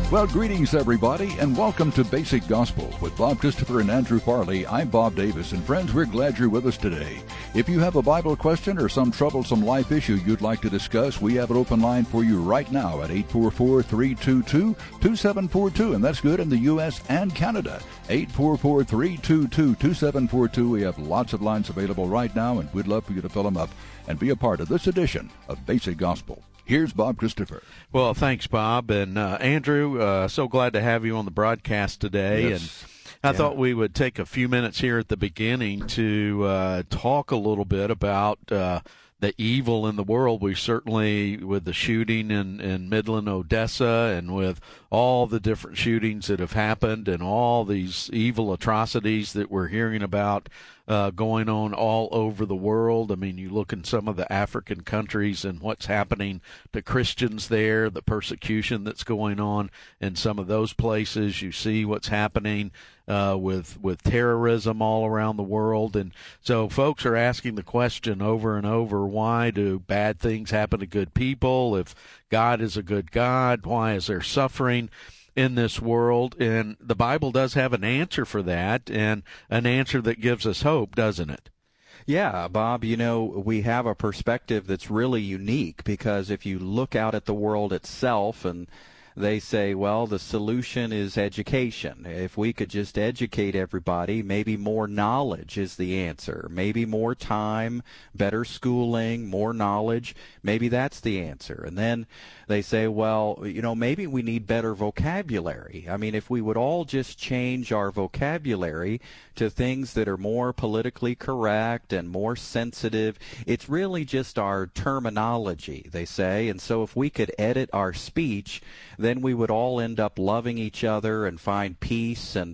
Well, greetings, everybody, and welcome to Basic Gospel with Bob Christopher and Andrew Farley. I'm Bob Davis, and friends, we're glad you're with us today. If you have a Bible question or some troublesome life issue you'd like to discuss, we have an open line for you right now at 844-322-2742, and that's good in the U.S. and Canada. 844-322-2742. We have lots of lines available right now, and we'd love for you to fill them up and be a part of this edition of Basic Gospel. Here's Bob Christopher. Well, thanks, Bob. And Andrew, so glad to have you on the broadcast today. Yes. And I thought we would take a few minutes here at the beginning to talk a little bit about the evil in the world. We certainly, with the shooting in Midland, Odessa, and with all the different shootings that have happened and all these evil atrocities that we're hearing about going on all over the world. I mean, you look in some of the African countries and what's happening to Christians there, the persecution that's going on in some of those places. You see what's happening with terrorism all around the world. And so folks are asking the question over and over, why do bad things happen to good people? If God is a good God, why is there suffering in this world? And the Bible does have an answer for that, and an answer that gives us hope, doesn't it? Yeah, Bob, you know, we have a perspective that's really unique, because if you look out at the world itself, and they say, well, the solution is education. If we could just educate everybody, maybe more knowledge is the answer. Maybe more time, better schooling, more knowledge. Maybe that's the answer. And then they say, well, you know, maybe we need better vocabulary. I mean, if we would all just change our vocabulary to things that are more politically correct and more sensitive, it's really just our terminology, they say. And so if we could edit our speech, then we would all end up loving each other and find peace and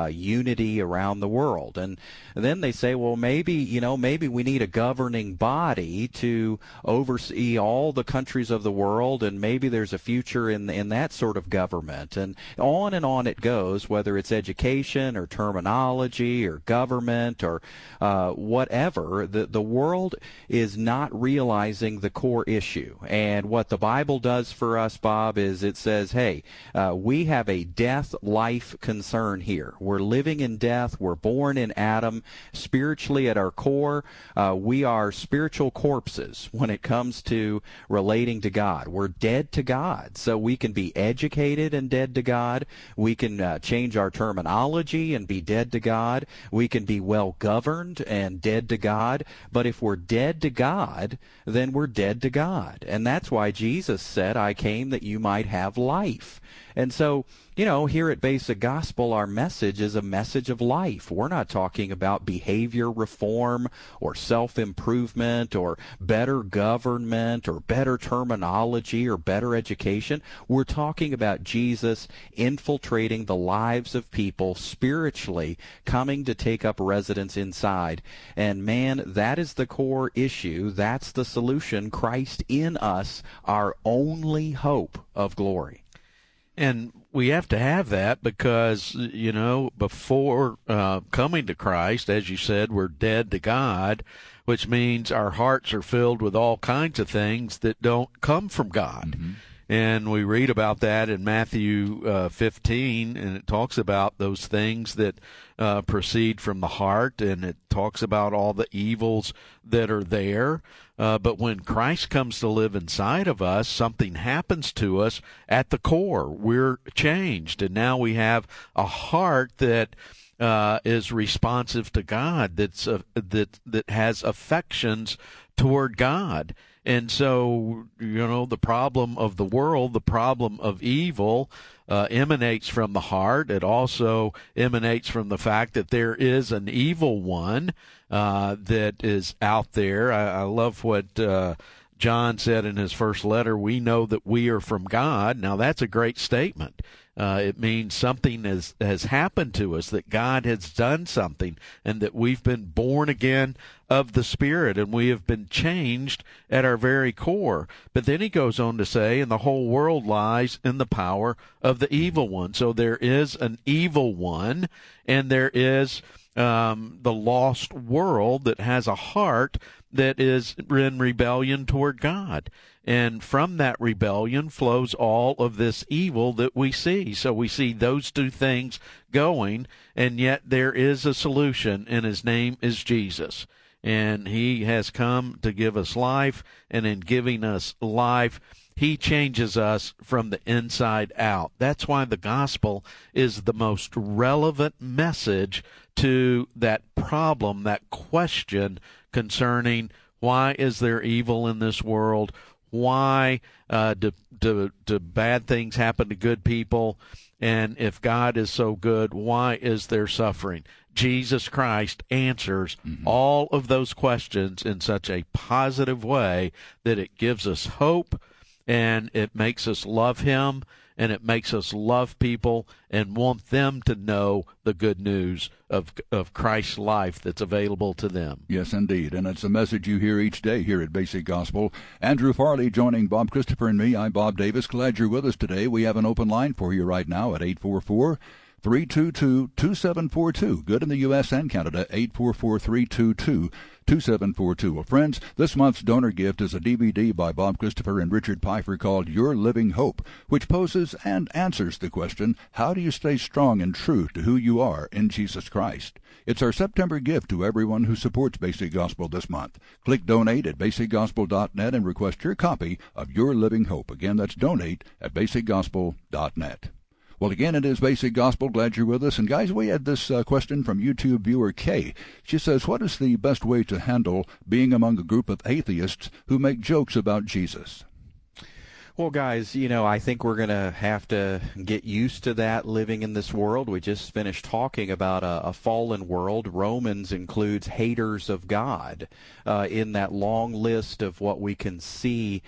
unity around the world. And then they say, well, maybe we need a governing body to oversee all the countries of the world, and maybe there's a future in that sort of government. And on it goes, whether it's education or terminology or government or whatever. The world is not realizing the core issue. And what the Bible does for us, Bob, is it says, hey, we have a death-life concern here. We're living in death. We're born in Adam. Spiritually, at our core, we are spiritual corpses when it comes to relating to God. We're dead to God. So we can be educated and dead to God. We can change our terminology and be dead to God. We can be well-governed and dead to God. But if we're dead to God, then we're dead to God. And that's why Jesus said, I came that you might have life. And so, you know, here at Basic Gospel, our message is a message of life. We're not talking about behavior reform or self-improvement or better government or better terminology or better education. We're talking about Jesus infiltrating the lives of people spiritually, coming to take up residence inside. And man, that is the core issue. That's the solution. Christ in us, our only hope of glory. And we have to have that because, you know, before coming to Christ, as you said, we're dead to God, which means our hearts are filled with all kinds of things that don't come from God. Mm-hmm. And we read about that in Matthew 15, and it talks about those things that proceed from the heart, and it talks about all the evils that are there. But when Christ comes to live inside of us, something happens to us at the core. We're changed, and now we have a heart that is responsive to God, that has affections toward God. And so, you know, the problem of the world, the problem of evil, emanates from the heart. It also emanates from the fact that there is an evil one that is out there. I love what John said in his first letter, we know that we are from God. Now, that's a great statement. It means something has happened to us, that God has done something, and that we've been born again of the Spirit, and we have been changed at our very core. But then he goes on to say, and the whole world lies in the power of the evil one. So there is an evil one, and there is the lost world that has a heart that is in rebellion toward God. And from that rebellion flows all of this evil that we see. So we see those two things going, and yet there is a solution, and his name is Jesus. And he has come to give us life, and in giving us life, he changes us from the inside out. That's why the gospel is the most relevant message to that problem, that question concerning why is there evil in this world? Why do bad things happen to good people? And if God is so good, why is there suffering? Jesus Christ answers all of those questions in such a positive way that it gives us hope, and it makes us love him, and it makes us love people and want them to know the good news of Christ's life that's available to them. Yes, indeed. And it's a message you hear each day here at Basic Gospel. Andrew Farley joining Bob Christopher and me. I'm Bob Davis. Glad you're with us today. We have an open line for you right now at 844-322-2742. Good in the U.S. and Canada, 844-322-2742. Well, friends, this month's donor gift is a DVD by Bob Christopher and Richard Pfeiffer called Your Living Hope, which poses and answers the question, how do you stay strong and true to who you are in Jesus Christ? It's our September gift to everyone who supports Basic Gospel this month. Click donate at basicgospel.net and request your copy of Your Living Hope. Again, that's donate at basicgospel.net. Well, again, it is Basic Gospel. Glad you're with us. And, guys, we had this question from YouTube viewer Kay. She says, what is the best way to handle being among a group of atheists who make jokes about Jesus? Well, guys, I think we're going to have to get used to that living in this world. We just finished talking about a fallen world. Romans includes haters of God in that long list of what we can see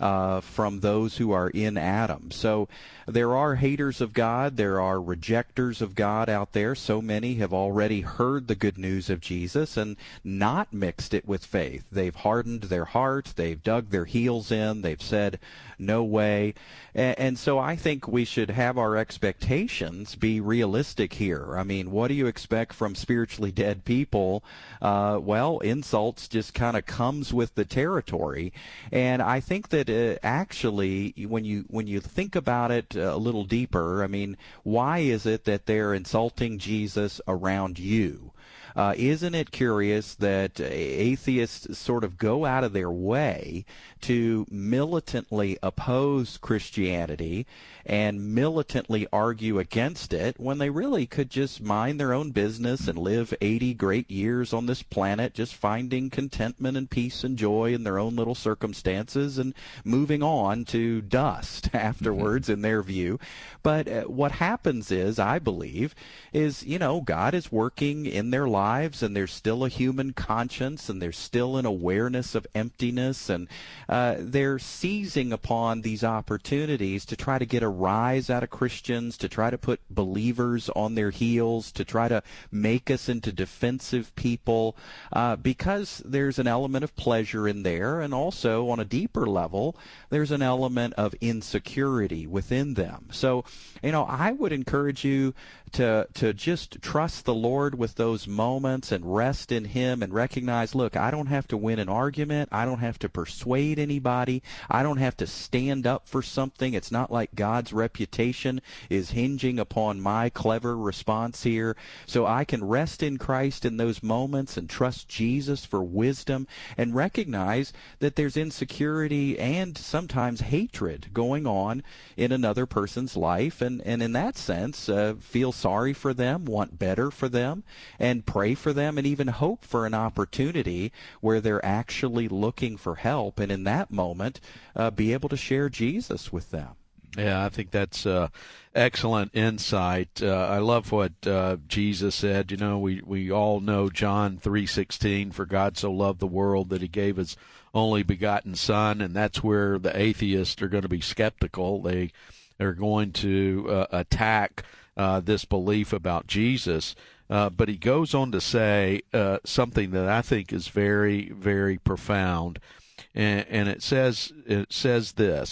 from those who are in Adam. So there are haters of God. There are rejectors of God out there. So many have already heard the good news of Jesus and not mixed it with faith. They've hardened their heart. They've dug their heels in. They've said, no way. And so I think we should have our expectations be realistic here. I mean, what do you expect from spiritually dead people? Well, insults just kind of comes with the territory. And I think that actually, when you think about it a little deeper, I mean, why is it that they're insulting Jesus around you? Isn't it curious that atheists sort of go out of their way to militantly oppose Christianity and militantly argue against it when they really could just mind their own business and live 80 great years on this planet, just finding contentment and peace and joy in their own little circumstances and moving on to dust afterwards in their view. But what happens is, I believe, is, God is working in their lives, and there's still a human conscience, and there's still an awareness of emptiness, and they're seizing upon these opportunities to try to get a rise out of Christians, to try to put believers on their heels, to try to make us into defensive people, because there's an element of pleasure in there, and also on a deeper level, there's an element of insecurity within them. So, I would encourage you to just trust the Lord with those moments and rest in Him and recognize, look, I don't have to win an argument. I don't have to persuade anybody. I don't have to stand up for something. It's not like God's reputation is hinging upon my clever response here. So I can rest in Christ in those moments and trust Jesus for wisdom and recognize that there's insecurity and sometimes hatred going on in another person's life, and in that sense feel sorry for them, want better for them, and pray for them, and even hope for an opportunity where they're actually looking for help, and in that moment be able to share Jesus with them. Yeah, I think that's excellent insight. I love what Jesus said. We all know John 3:16, for God so loved the world that He gave His only begotten Son, and that's where the atheists are going to be skeptical. They are going to attack this belief about Jesus. But he goes on to say something that I think is very, very profound, and it says this.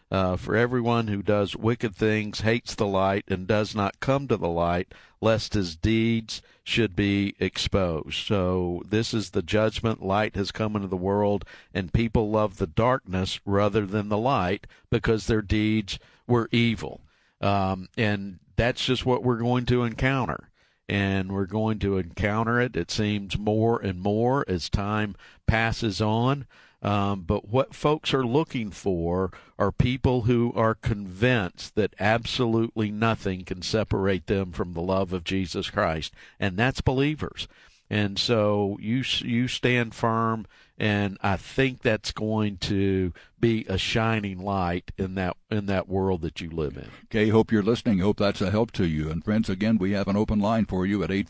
For everyone who does wicked things hates the light and does not come to the light, lest his deeds should be exposed. So this is the judgment. Light has come into the world, and people love the darkness rather than the light because their deeds were evil. And that's just what we're going to encounter. And we're going to encounter it, it seems, more and more as time passes on. But what folks are looking for are people who are convinced that absolutely nothing can separate them from the love of Jesus Christ, and that's believers. And so you stand firm, and I think that's going to be a shining light in that world that you live in. Okay, hope you're listening. Hope that's a help to you. And friends, again, we have an open line for you at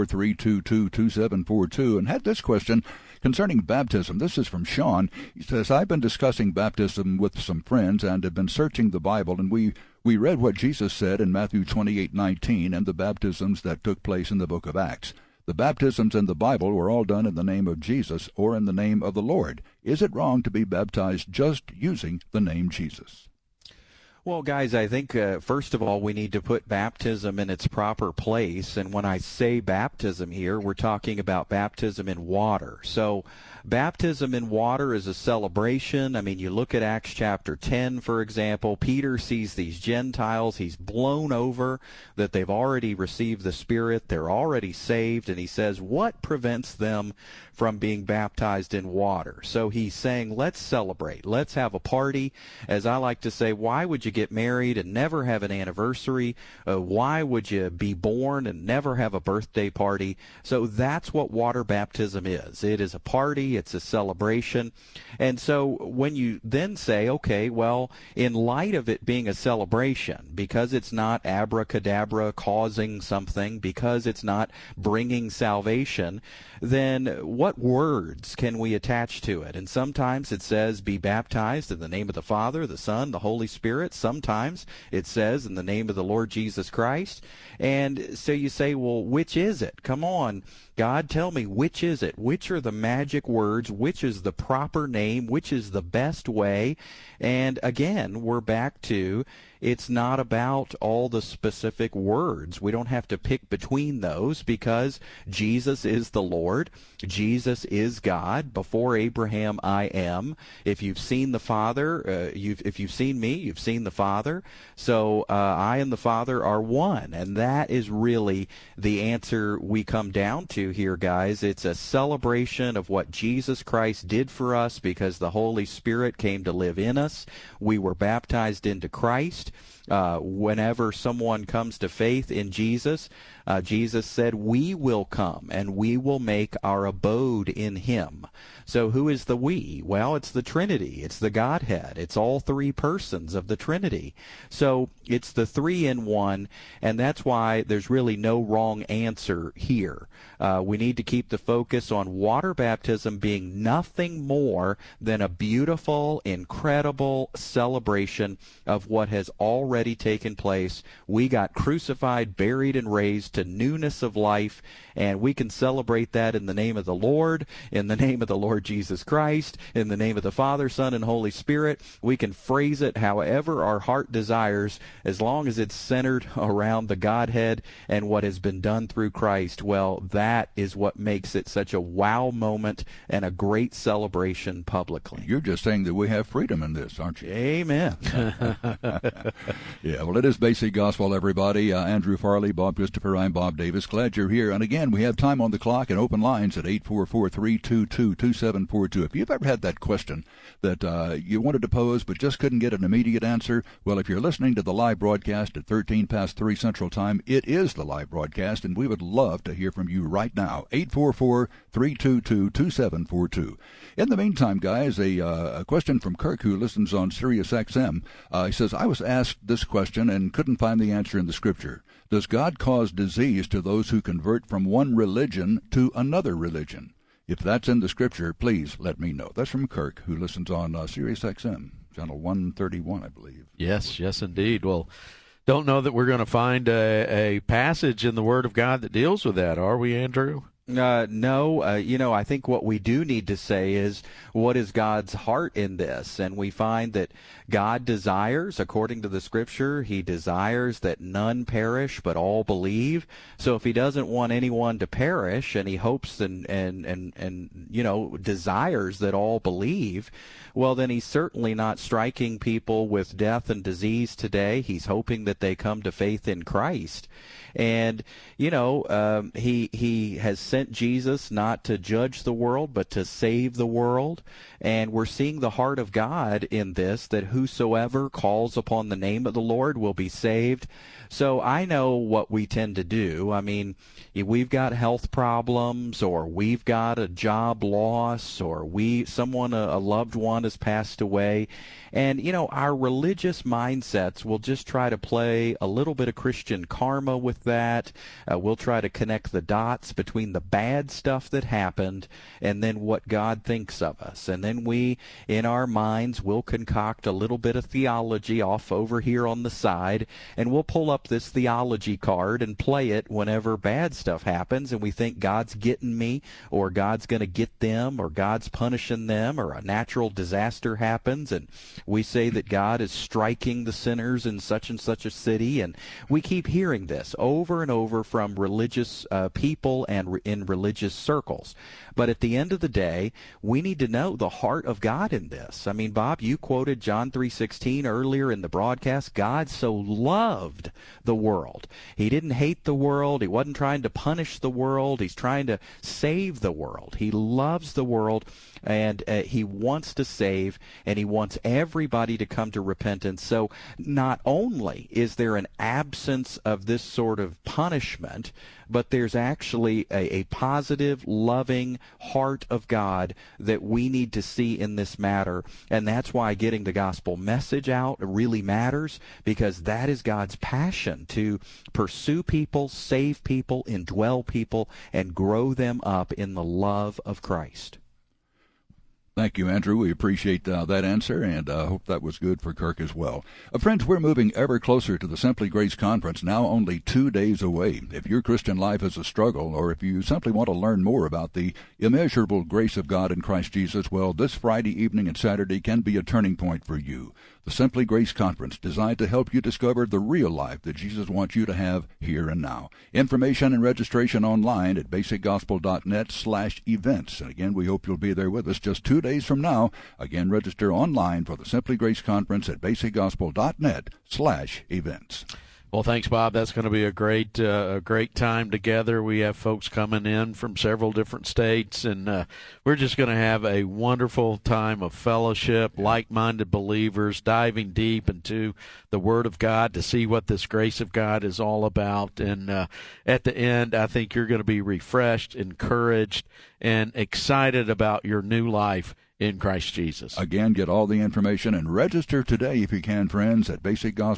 844-322-2742, and had this question concerning baptism. This is from Sean. He says, I've been discussing baptism with some friends and have been searching the Bible, and we read what Jesus said in Matthew 28:19 and the baptisms that took place in the book of Acts. The baptisms in the Bible were all done in the name of Jesus or in the name of the Lord. Is it wrong to be baptized just using the name Jesus? Well, guys, I think, first of all, we need to put baptism in its proper place. And when I say baptism here, we're talking about baptism in water. So baptism in water is a celebration. I mean, you look at Acts chapter 10, for example. Peter sees these Gentiles. He's blown over that they've already received the Spirit. They're already saved. And he says, what prevents them from being baptized in water? So he's saying, let's celebrate. Let's have a party. As I like to say, why would you get married and never have an anniversary? Why would you be born and never have a birthday party? So that's what water baptism is. It is a party. It's a celebration. And so when you then say, okay, well, in light of it being a celebration, because it's not abracadabra causing something, because it's not bringing salvation, then what words can we attach to it? And sometimes it says, be baptized in the name of the Father, the Son, the Holy Spirit. Sometimes it says, in the name of the Lord Jesus Christ. And so you say, well, which is it? Come on, God, tell me, which is it? Which are the magic words? Which is the proper name? Which is the best way? And again, we're back to, it's not about all the specific words. We don't have to pick between those because Jesus is the Lord. Jesus is God. Before Abraham, I am. If you've seen the Father, if you've seen me, you've seen the Father. So I and the Father are one. And that is really the answer we come down to here, guys. It's a celebration of what Jesus Christ did for us because the Holy Spirit came to live in us. We were baptized into Christ. Whenever someone comes to faith in Jesus, Jesus said, we will come and we will make our abode in him. So who is the we? Well, it's the Trinity. It's the Godhead. It's all three persons of the Trinity. So it's the three in one, and that's why there's really no wrong answer here. We need to keep the focus on water baptism being nothing more than a beautiful, incredible celebration of what has already taken place. We got crucified, buried, and raised to newness of life, and we can celebrate that in the name of the Lord, in the name of the Lord Jesus Christ, in the name of the Father, Son, and Holy Spirit. We can phrase it however our heart desires, as long as it's centered around the Godhead and what has been done through Christ. Well, that is what makes it such a wow moment and a great celebration publicly. You're just saying that we have freedom in this, aren't you? Amen. Yeah, well, it is Basic Gospel, everybody. Andrew Farley, Bob Christopher, I'm Bob Davis. Glad you're here. And again, we have time on the clock and open lines at 844-322-2742. If you've ever had that question that you wanted to pose but just couldn't get an immediate answer, well, if you're listening to the live broadcast at 13 past 3 Central Time, it is the live broadcast, and we would love to hear from you right now. 844-322-2742. In the meantime, guys, a question from Kirk, who listens on Sirius XM. He says, I was asked this question and couldn't find the answer in the Scripture. Does God cause disease to those who convert from one religion to another religion? If that's in the Scripture, please let me know. That's from Kirk, who listens on Sirius XM, channel 131, I believe. Yes, indeed. Well, don't know that we're going to find a passage in the Word of God that deals with that, are we, Andrew? No, I think what we do need to say is, what is God's heart in this? And we find that God desires, according to the Scripture, He desires that none perish but all believe. So if He doesn't want anyone to perish, and He hopes and desires that all believe, well, then He's certainly not striking people with death and disease today. He's hoping that they come to faith in Christ. And, He has sent Jesus not to judge the world, but to save the world. And we're seeing the heart of God in this, that whosoever calls upon the name of the Lord will be saved. So I know what we tend to do. I mean, if we've got health problems, or we've got a job loss, or a loved one has passed away, and our religious mindsets will just try to play a little bit of Christian karma with that. We'll try to connect the dots between the bad stuff that happened and then what God thinks of us. And then we, in our minds, will concoct a little bit of theology off over here on the side, and we'll pull up this theology card and play it whenever bad stuff happens, and we think God's getting me, or God's going to get them, or God's punishing them, or a natural disaster happens, and we say that God is striking the sinners in such and such a city. And we keep hearing this over and over from religious people and in religious circles. But at the end of the day, we need to know the heart of God in this. I mean, Bob, you quoted John 3:16 earlier in the broadcast. God so loved the world. He didn't hate the world. He wasn't trying to punish the world. He's trying to save the world. He loves the world, and He wants to save, and He wants everybody to come to repentance. So not only is there an absence of this sort of punishment, but there's actually a positive, loving heart of God that we need to see in this matter. And that's why getting the gospel message out really matters, because that is God's passion, to pursue people, save people, indwell people, and grow them up in the love of Christ. Thank you, Andrew. We appreciate that answer, and hope that was good for Kirk as well. Friends, we're moving ever closer to the Simply Grace Conference, now only 2 days away. If your Christian life is a struggle, or if you simply want to learn more about the immeasurable grace of God in Christ Jesus, well, this Friday evening and Saturday can be a turning point for you. The Simply Grace Conference, designed to help you discover the real life that Jesus wants you to have here and now. Information and registration online at basicgospel.net/events. And again, we hope you'll be there with us just 2 days from now. Again, register online for the Simply Grace Conference at basicgospel.net/events. Well, thanks, Bob. That's going to be a great time together. We have folks coming in from several different states, and we're just going to have a wonderful time of fellowship, like-minded believers, diving deep into the Word of God to see what this grace of God is all about. And at the end, I think you're going to be refreshed, encouraged, and excited about your new life in Christ Jesus. Again, get all the information and register today if you can, friends, at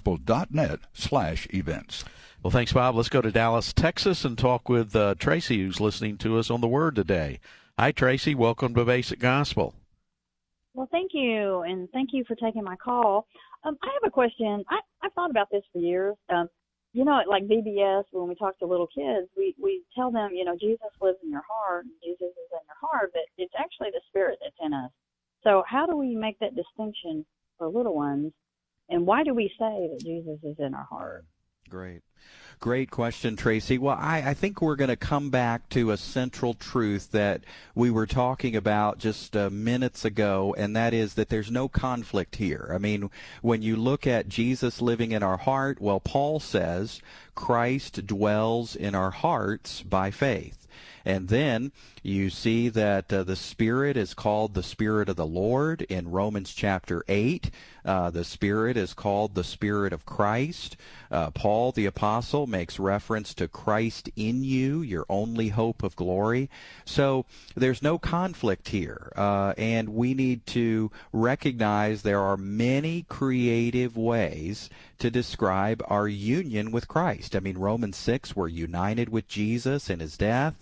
basicgospel.net/events. Well, thanks, Bob. Let's go to Dallas, Texas, and talk with Tracy, who's listening to us on the Word today. Hi, Tracy. Welcome to Basic Gospel. Well, thank you, and thank you for taking my call. I have a question. I've thought about this for years. Like VBS, when we talk to little kids, we tell them, Jesus lives in your heart, Jesus is in your heart, but it's actually the Spirit that's in us. So how do we make that distinction for little ones, and why do we say that Jesus is in our heart? Great question, Tracy. Well, I think we're going to come back to a central truth that we were talking about just minutes ago, and that is that there's no conflict here. I mean, when you look at Jesus living in our heart, well, Paul says Christ dwells in our hearts by faith. And then you see that the Spirit is called the Spirit of the Lord in Romans chapter 8. The Spirit is called the Spirit of Christ. Paul the Apostle makes reference to Christ in you, your only hope of glory. So there's no conflict here. And we need to recognize there are many creative ways to describe our union with Christ. I mean, Romans 6, we're united with Jesus in His death.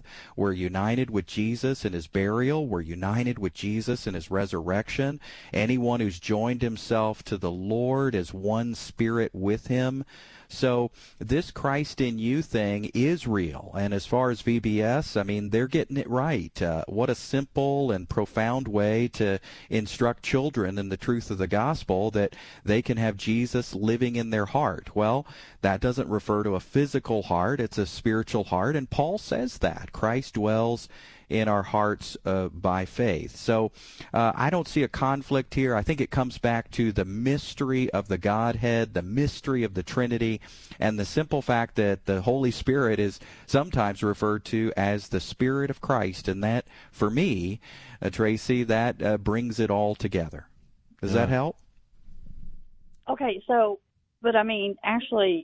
We're united with Jesus in his burial. We're united with Jesus in his resurrection. Anyone who's joined himself to the Lord is one spirit with him. So this Christ in you thing is real. And as far as VBS, I mean, they're getting it right. What a simple and profound way to instruct children in the truth of the gospel, that they can have Jesus living in their heart. Well, that doesn't refer to a physical heart. It's a spiritual heart. And Paul says that Christ dwells in our hearts by faith. So I don't see a conflict here. I think it comes back to the mystery of the Godhead, the mystery of the Trinity, and the simple fact that the Holy Spirit is sometimes referred to as the Spirit of Christ. And that, for me, Tracy, that brings it all together. Does that help? Okay, so, but I mean, actually,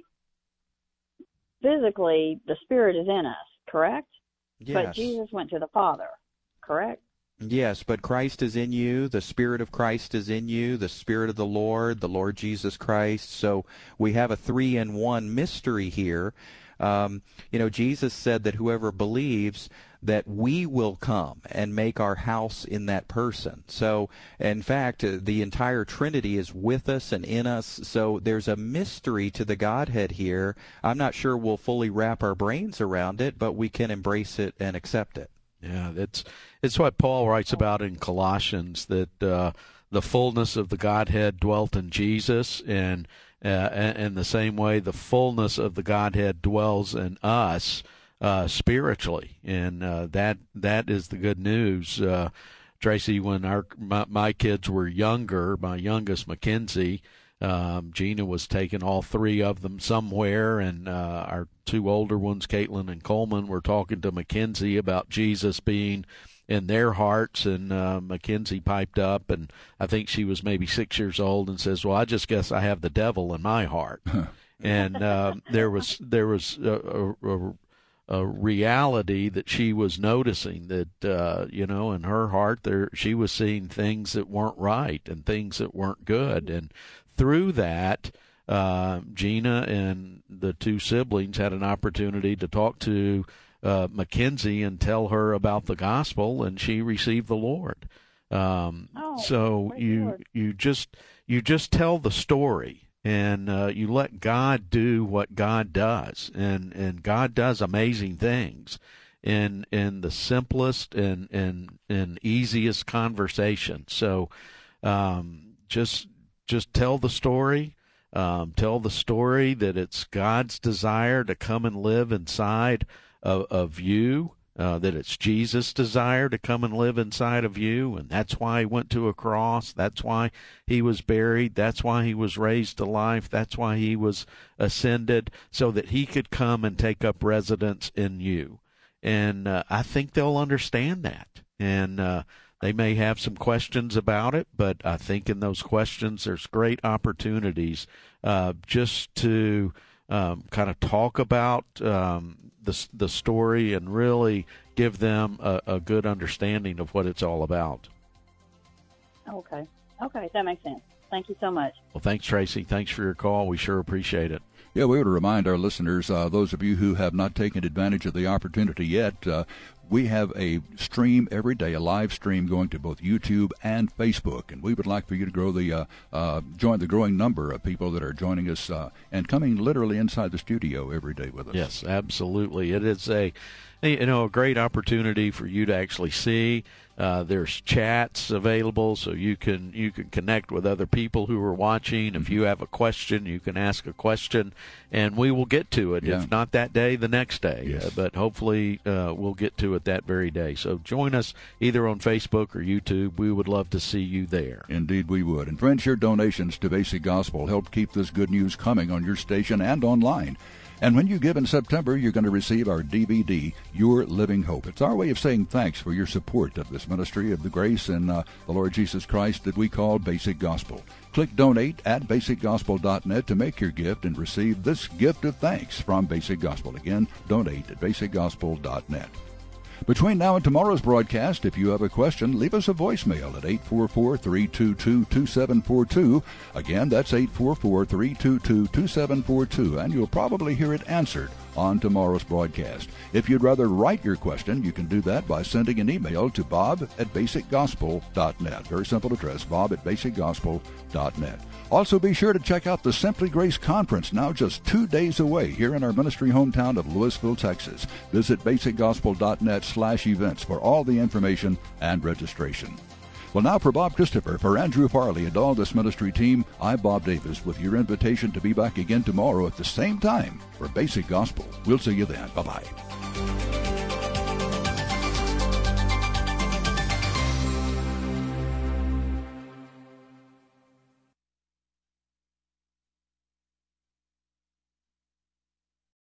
physically, the Spirit is in us, correct? Yes. But Jesus went to the Father, correct? Yes, but Christ is in you, the Spirit of Christ is in you, the Spirit of the Lord Jesus Christ. So we have a 3-in-1 mystery here. Jesus said that whoever believes, that we will come and make our house in that person. So, in fact, the entire Trinity is with us and in us. So there's a mystery to the Godhead here. I'm not sure we'll fully wrap our brains around it, but we can embrace it and accept it. Yeah, it's what Paul writes about in Colossians, that the fullness of the Godhead dwelt in Jesus, and in the same way the fullness of the Godhead dwells in us spiritually, and that is the good news. Tracy, when my kids were younger, my youngest Mackenzie, Gina was taking all three of them somewhere, and our two older ones, Caitlin and Coleman, were talking to Mackenzie about Jesus being in their hearts, and Mackenzie piped up, and I think she was maybe 6 years old, and says, "Well, I just guess I have the devil in my heart." And there was a reality that she was noticing, that in her heart she was seeing things that weren't right and things that weren't good, and through that, Gina and the two siblings had an opportunity to talk to Mackenzie and tell her about the gospel, and she received the Lord. So you just tell the story, and you let God do what God does, and God does amazing things in the simplest and easiest conversation. So just tell the story. Tell the story that it's God's desire to come and live inside of you, that it's Jesus' desire to come and live inside of you, and that's why he went to a cross, that's why he was buried, that's why he was raised to life, that's why he was ascended, so that he could come and take up residence in you. And I think they'll understand that, and they may have some questions about it, but I think in those questions there's great opportunities just to kind of talk about the story and really give them a good understanding of what it's all about. Okay, that makes sense. Thank you so much. Well, thanks, Tracy. Thanks for your call. We sure appreciate it. Yeah, we want to remind our listeners, those of you who have not taken advantage of the opportunity yet, we have a stream every day, a live stream going to both YouTube and Facebook, and we would like for you to grow join the growing number of people that are joining us and coming literally inside the studio every day with us. Yes, absolutely. It is a great opportunity for you to actually see. There's chats available, so you can connect with other people who are watching. If you have a question, you can ask a question, and we will get to it. Yeah. If not that day, the next day. Yes. But hopefully we'll get to it that very day. So join us either on Facebook or YouTube. We would love to see you there. Indeed we would. And friends, your donations to Basic Gospel help keep this good news coming on your station and online. And when you give in September, you're going to receive our DVD, Your Living Hope. It's our way of saying thanks for your support of this ministry of the grace and the Lord Jesus Christ that we call Basic Gospel. Click Donate at basicgospel.net to make your gift and receive this gift of thanks from Basic Gospel. Again, donate at basicgospel.net. Between now and tomorrow's broadcast, if you have a question, leave us a voicemail at 844-322-2742. Again, that's 844-322-2742, and you'll probably hear it answered on tomorrow's broadcast. If you'd rather write your question, you can do that by sending an email to bob@basicgospel.net. Very simple address, bob@basicgospel.net. Also, be sure to check out the Simply Grace Conference, now just 2 days away here in our ministry hometown of Lewisville, Texas. Visit basicgospel.net/events for all the information and registration. Well, now for Bob Christopher, for Andrew Farley and all this ministry team, I'm Bob Davis with your invitation to be back again tomorrow at the same time for Basic Gospel. We'll see you then. Bye-bye.